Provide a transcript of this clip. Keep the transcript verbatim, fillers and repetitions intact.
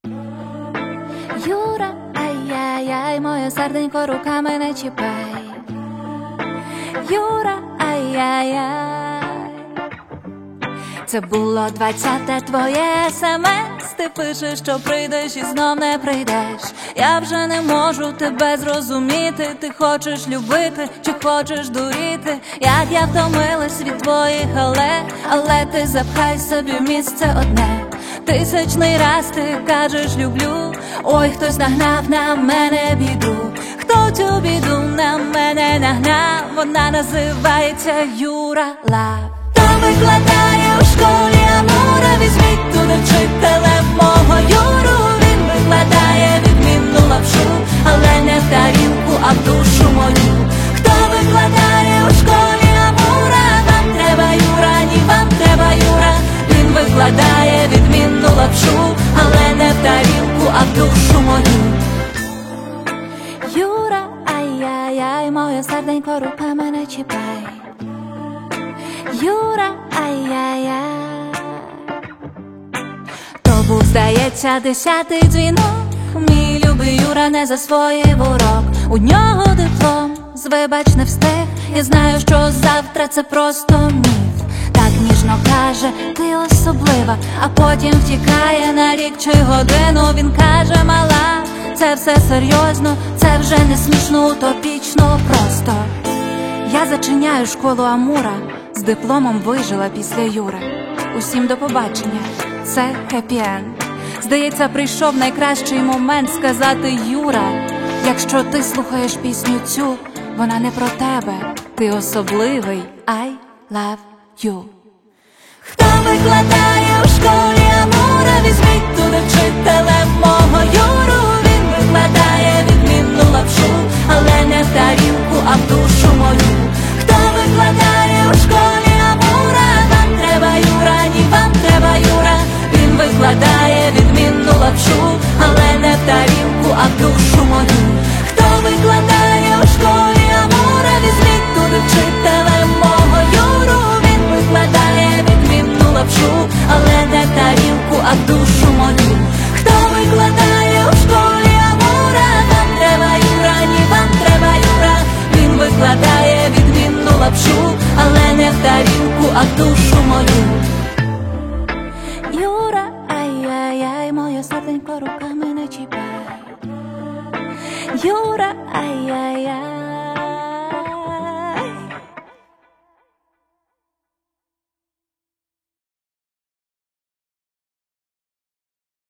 Юра, ай-яй-яй, моє серденько, руками не чіпай. Юра, ай-яй-яй. Це було двадцяте твоє смс. Ти пишеш, що прийдеш і знов не прийдеш. Я вже не можу тебе зрозуміти. Ти хочеш любити чи хочеш дуріти? Як я втомилась від твоїх але, але ти запхай собі місце одне. Тисячний раз ти кажеш люблю. Ой, хтось нагнав на мене біду. Хто цю біду на мене нагнав? Вона називається Юра Лав. Хто викладає у школі Амура? Візьміть туди вчителем мого Юру. Він викладає відмінну лапшу, але не в тарілку, а в душу мою. Хто викладає у школі Амура? Вам треба Юра, ні, вам треба Юра. Він викладає відмінну лапшу, але не в тарілку, а в душу мою. Юра, ай-яй-яй, моє серденько, руками не чіпай. Юра, ай-яй-яй. То був, здається, десятий дзвінок. Мій любий Юра не засвоїв урок. У нього диплом, з вибач не встиг. Я знаю, що завтра це просто міф. Так ніжно каже, ти особлива, а потім втікає на рік чи годину. Він каже, мала, це все серйозно, це вже не смішно, утопічно просто. Я зачиняю школу Амура, з дипломом вижила після Юри. Усім до побачення, це хеппі-енд. Здається, прийшов найкращий момент сказати Юра, якщо ти слухаєш пісню цю, вона не про тебе, ти особливий, I love you. Хто викладає у школі Амура? Візьміть туди вчителем мого Юру. Він викладає відмінну лапшу, але не в тарілку, а в душу мою. Хто викладає у школі Амура? Вам треба Юра, ні, вам треба Юра. Він викладає відмінну лапшу, але не в тарілку, а в душу мою. Хто викладає у школі Амура? Візьміть туди вчителем мого Юру. Він викладає відмінну лапшу, але не в тарілку, а в душу мою. Хто викладає у школі Амура? Вам треба Юра, ні, вам треба Юра. Він викладає відмінну лапшу, але не в тарілку, а в душу мою. Юра, ай-яй-яй, моє серденько, руками не чіпай. Юра, ай-яй-яй.